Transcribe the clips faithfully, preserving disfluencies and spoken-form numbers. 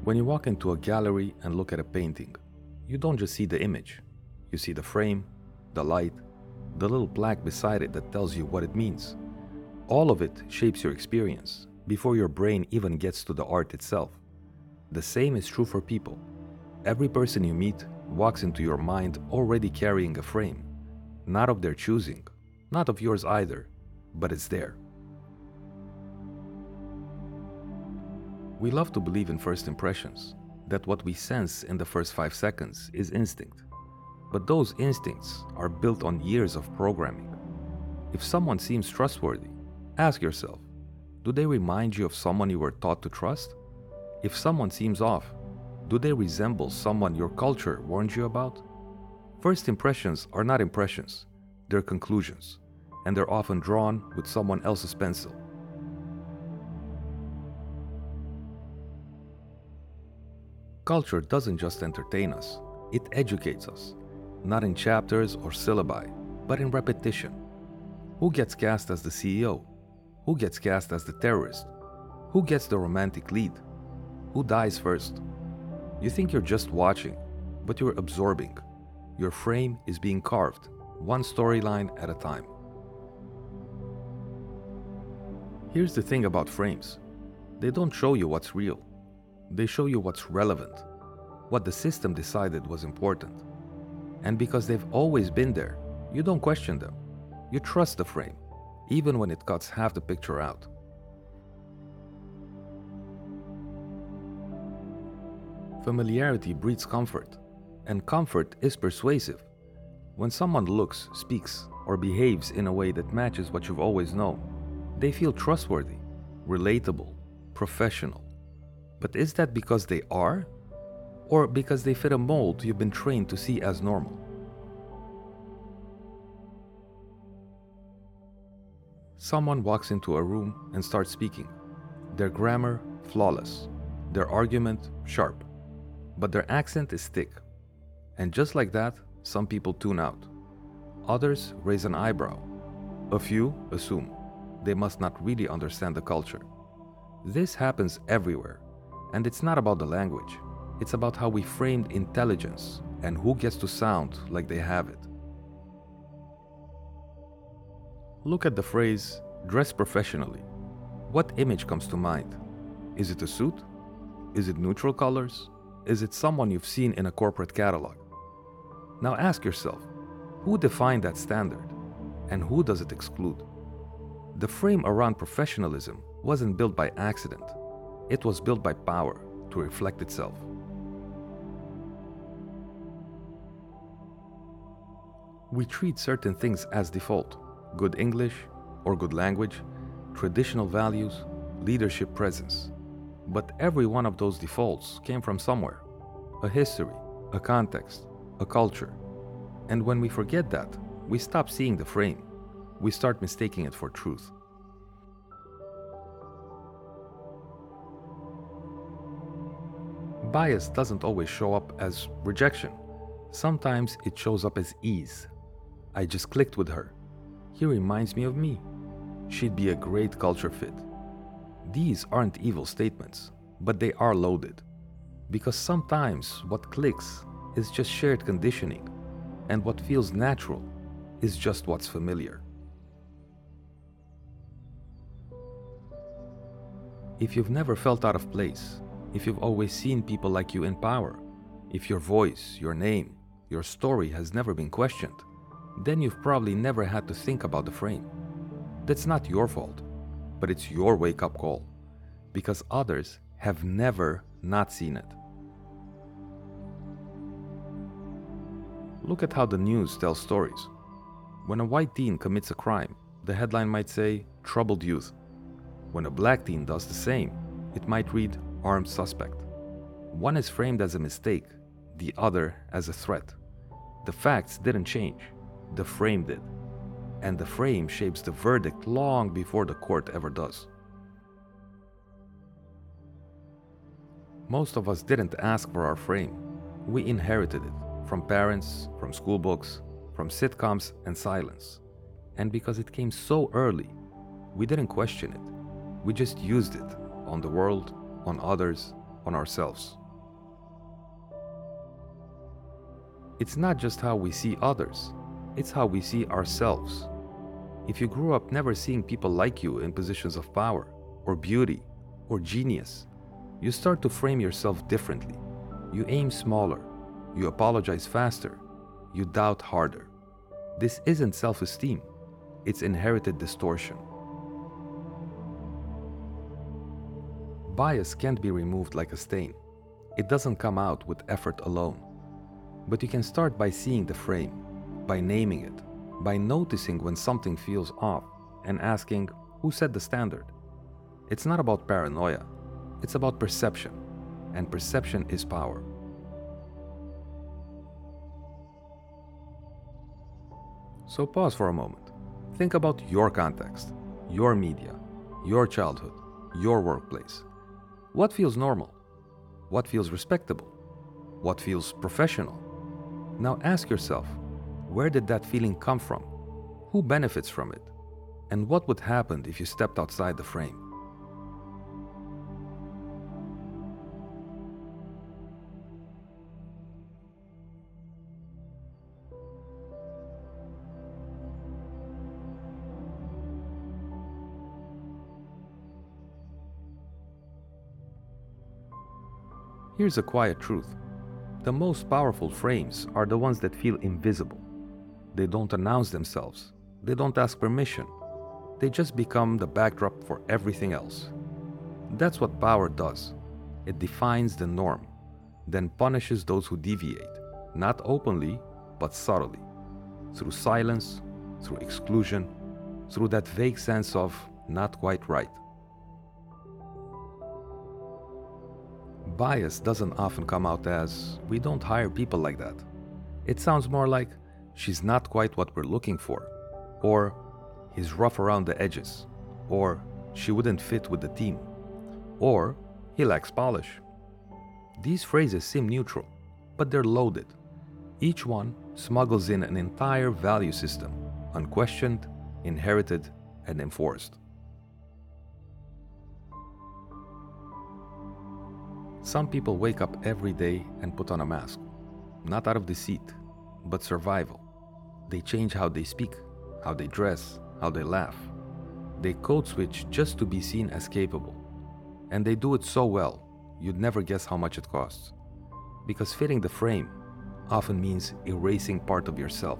When you walk into a gallery and look at a painting, you don't just see the image. You see the frame, the light, the little plaque beside it that tells you what it means. All of it shapes your experience before your brain even gets to the art itself. The same is true for people. Every person you meet walks into your mind already carrying a frame, not of their choosing, not of yours either, but it's there. We love to believe in first impressions, that what we sense in the first five seconds is instinct. But those instincts are built on years of programming. If someone seems trustworthy, ask yourself, do they remind you of someone you were taught to trust? If someone seems off, do they resemble someone your culture warned you about? First impressions are not impressions, they're conclusions, and they're often drawn with someone else's pencil. Culture doesn't just entertain us, it educates us, not in chapters or syllabi, but in repetition. Who gets cast as the C E O? Who gets cast as the terrorist? Who gets the romantic lead? Who dies first? You think you're just watching, but you're absorbing. Your frame is being carved, one storyline at a time. Here's the thing about frames. They don't show you what's real. They show you what's relevant, what the system decided was important. And because they've always been there, you don't question them. You trust the frame, even when it cuts half the picture out. Familiarity breeds comfort, and comfort is persuasive. When someone looks, speaks, or behaves in a way that matches what you've always known, they feel trustworthy, relatable, professional. But is that because they are? Or because they fit a mold you've been trained to see as normal? Someone walks into a room and starts speaking. Their grammar, flawless. Their argument, sharp. But their accent is thick. And just like that, some people tune out. Others raise an eyebrow. A few assume they must not really understand the culture. This happens everywhere. And it's not about the language. It's about how we framed intelligence and who gets to sound like they have it. Look at the phrase, dress professionally. What image comes to mind? Is it a suit? Is it neutral colors? Is it someone you've seen in a corporate catalog? Now ask yourself, who defined that standard? And who does it exclude? The frame around professionalism wasn't built by accident. It was built by power to reflect itself. We treat certain things as default: good English or good language, traditional values, leadership presence. But every one of those defaults came from somewhere: a history, a context, a culture. And when we forget that, we stop seeing the frame. We start mistaking it for truth. Bias doesn't always show up as rejection. Sometimes it shows up as ease. I just clicked with her. He reminds me of me. She'd be a great culture fit. These aren't evil statements, but they are loaded. Because sometimes what clicks is just shared conditioning, and what feels natural is just what's familiar. If you've never felt out of place, if you've always seen people like you in power, if your voice, your name, your story has never been questioned, then you've probably never had to think about the frame. That's not your fault, but it's your wake-up call, because others have never not seen it. Look at how the news tells stories. When a white teen commits a crime, the headline might say, "Troubled youth." When a black teen does the same, it might read, "Armed suspect." One is framed as a mistake, the other as a threat. The facts didn't change, the frame did. And the frame shapes the verdict long before the court ever does. Most of us didn't ask for our frame. We inherited it from parents, from school books, from sitcoms and silence. And because it came so early, we didn't question it. We just used it on the world, on others, on ourselves. It's not just how we see others, it's how we see ourselves. If you grew up never seeing people like you in positions of power, or beauty, or genius, you start to frame yourself differently. You aim smaller, you apologize faster, you doubt harder. This isn't self-esteem, it's inherited distortion. Bias can't be removed like a stain. It doesn't come out with effort alone. But you can start by seeing the frame, by naming it, by noticing when something feels off and asking, who set the standard? It's not about paranoia, it's about perception, and perception is power. So pause for a moment. Think about your context, your media, your childhood, your workplace. What feels normal? What feels respectable? What feels professional? Now ask yourself, where did that feeling come from? Who benefits from it? And what would happen if you stepped outside the frame? Here's a quiet truth. The most powerful frames are the ones that feel invisible. They don't announce themselves. They don't ask permission. They just become the backdrop for everything else. That's what power does. It defines the norm, then punishes those who deviate, not openly, but subtly, through silence, through exclusion, through that vague sense of not quite right. Bias doesn't often come out as, we don't hire people like that. It sounds more like, she's not quite what we're looking for, or he's rough around the edges, or she wouldn't fit with the team, or he lacks polish. These phrases seem neutral, but they're loaded. Each one smuggles in an entire value system, unquestioned, inherited, and enforced. Some people wake up every day and put on a mask, not out of deceit, but survival. They change how they speak, how they dress, how they laugh. They code switch just to be seen as capable. And they do it so well, you'd never guess how much it costs. Because fitting the frame often means erasing part of yourself.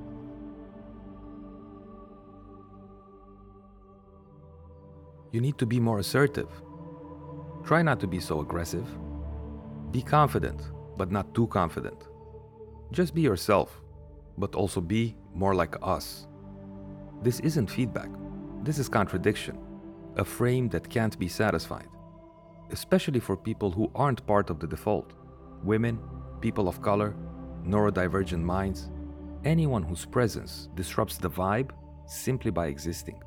You need to be more assertive. Try not to be so aggressive. Be confident, but not too confident. Just be yourself, but also be more like us. This isn't feedback. This is contradiction, a frame that can't be satisfied, especially for people who aren't part of the default. Women, people of color, neurodivergent minds, anyone whose presence disrupts the vibe simply by existing.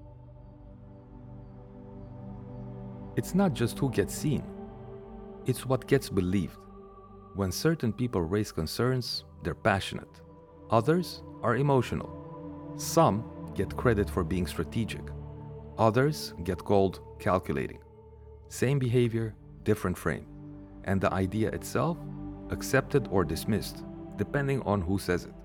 It's not just who gets seen, it's what gets believed. When certain people raise concerns, they're passionate. Others are emotional. Some get credit for being strategic. Others get called calculating. Same behavior, different frame. And the idea itself, accepted or dismissed, depending on who says it.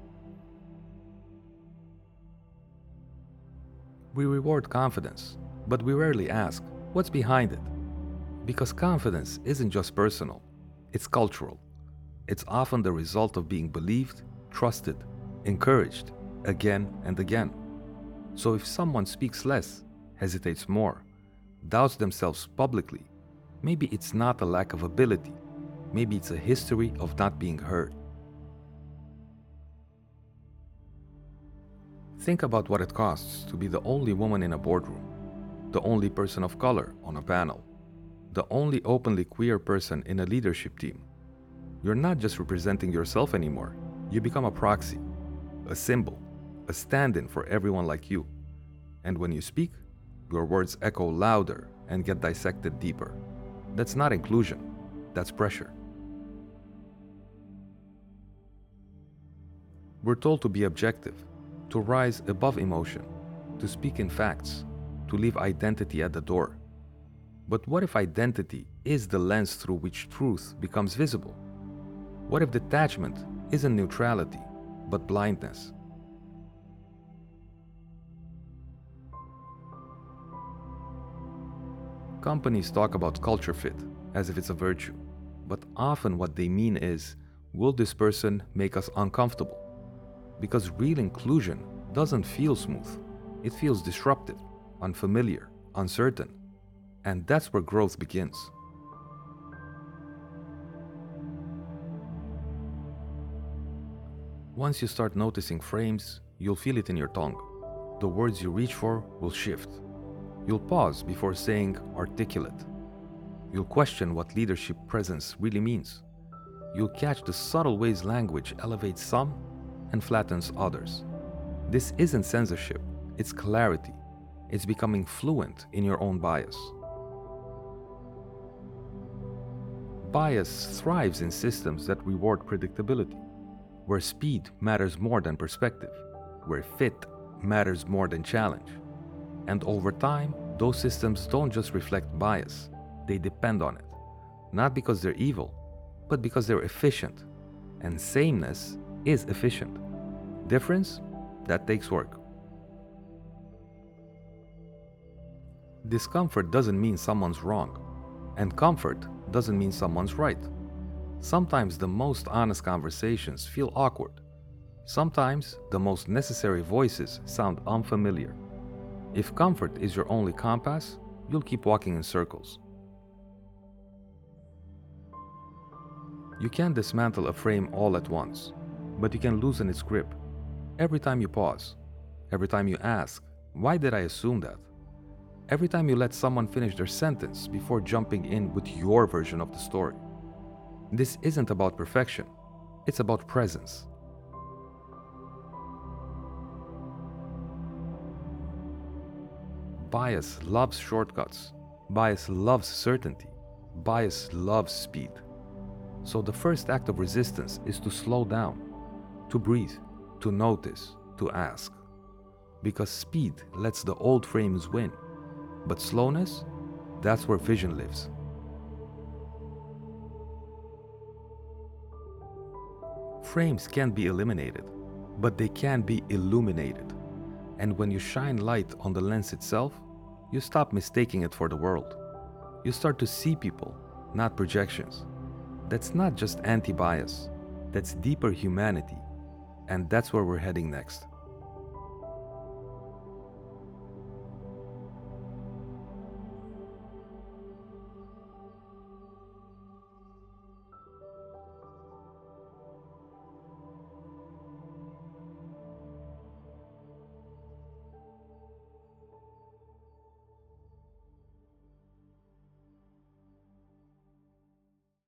We reward confidence, but we rarely ask, what's behind it? Because confidence isn't just personal, it's cultural. It's often the result of being believed, trusted, encouraged, again and again. So if someone speaks less, hesitates more, doubts themselves publicly, maybe it's not a lack of ability, maybe it's a history of not being heard. Think about what it costs to be the only woman in a boardroom, the only person of color on a panel, the only openly queer person in a leadership team. You're not just representing yourself anymore, you become a proxy, a symbol, a stand-in for everyone like you. And when you speak, your words echo louder and get dissected deeper. That's not inclusion, that's pressure. We're told to be objective, to rise above emotion, to speak in facts, to leave identity at the door. But what if identity is the lens through which truth becomes visible? What if detachment isn't neutrality, but blindness? Companies talk about culture fit as if it's a virtue, but often what they mean is, will this person make us uncomfortable? Because real inclusion doesn't feel smooth. It feels disruptive, unfamiliar, uncertain. And that's where growth begins. Once you start noticing frames, you'll feel it in your tongue. The words you reach for will shift. You'll pause before saying articulate. You'll question what leadership presence really means. You'll catch the subtle ways language elevates some and flattens others. This isn't censorship, it's clarity. It's becoming fluent in your own bias. Bias thrives in systems that reward predictability, where speed matters more than perspective, where fit matters more than challenge. And over time, those systems don't just reflect bias, they depend on it. Not because they're evil, but because they're efficient. And sameness is efficient. Difference? That takes work. Discomfort doesn't mean someone's wrong, and comfort doesn't mean someone's right. Sometimes the most honest conversations feel awkward. Sometimes the most necessary voices sound unfamiliar. If comfort is your only compass, you'll keep walking in circles. You can't dismantle a frame all at once, but you can loosen its grip. Every time you pause, every time you ask, why did I assume that? Every time you let someone finish their sentence before jumping in with your version of the story. This isn't about perfection, it's about presence. Bias loves shortcuts. Bias loves certainty. Bias loves speed. So the first act of resistance is to slow down, to breathe, to notice, to ask. Because speed lets the old frames win, but slowness, that's where vision lives. Frames can't be eliminated, but they can be illuminated. And when you shine light on the lens itself, you stop mistaking it for the world. You start to see people, not projections. That's not just anti-bias, that's deeper humanity, and that's where we're heading next.